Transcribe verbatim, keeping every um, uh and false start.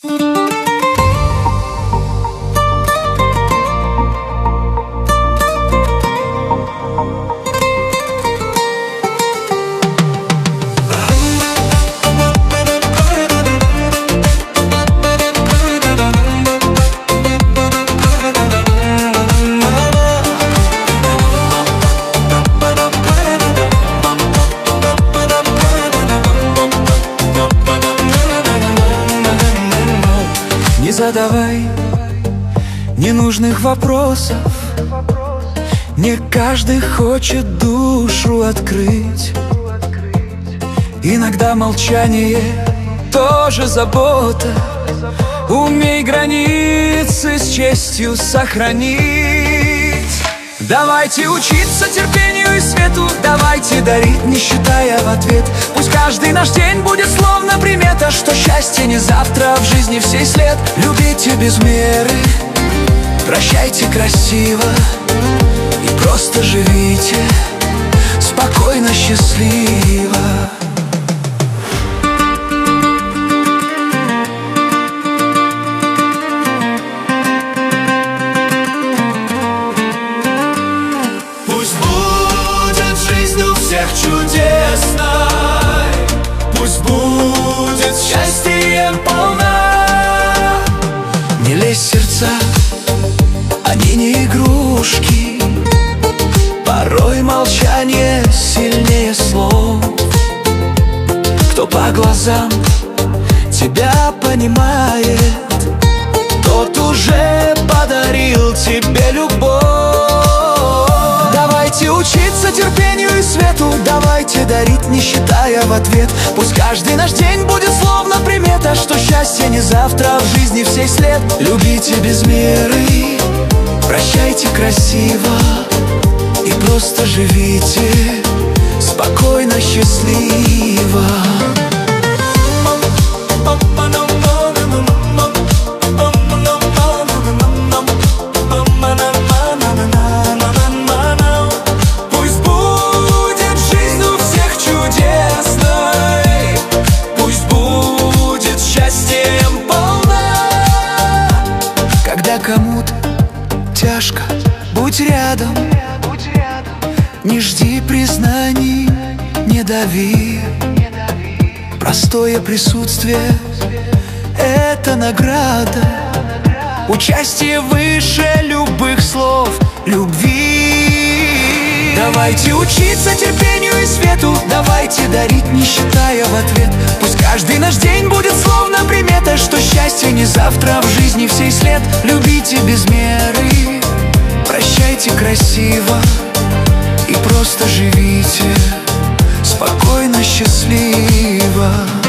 Не задавай ненужных вопросов. Не каждый хочет душу открыть. Иногда молчание тоже забота. Умей границы с честью сохранить. Давайте учиться терпению и свету. Давайте дарить, не считая в ответ. Пусть каждый наш день будет словно примета, что счастье не завтра, а в жизни всей след. Любите без меры, прощайте красиво и просто живите спокойно, счастливо. Чудесной, пусть будет счастьем полна. Не лезь в сердца, они не игрушки. Порой молчание сильнее слов. Кто по глазам тебя понимает, тот уже подарил тебе любовь. Давайте учиться терпению и свету. Давайте дарить, не считая в ответ. Пусть каждый наш день будет словно примета, что счастье не завтра, а в жизни всей след. Любите без меры, прощайте красиво и просто живите спокойно, счастливо. Кому-то тяжко, будь рядом. Не жди признаний, не дави. Простое присутствие — это награда. Участие выше любых слов любви. Давайте учиться терпению и свету. Давайте дарить, не считая в ответ. Пусть каждый наш день будет словно примета, что счастье не завтра, а в жизни всей след. Любите без меры, прощайте красиво и просто живите спокойно, счастливо.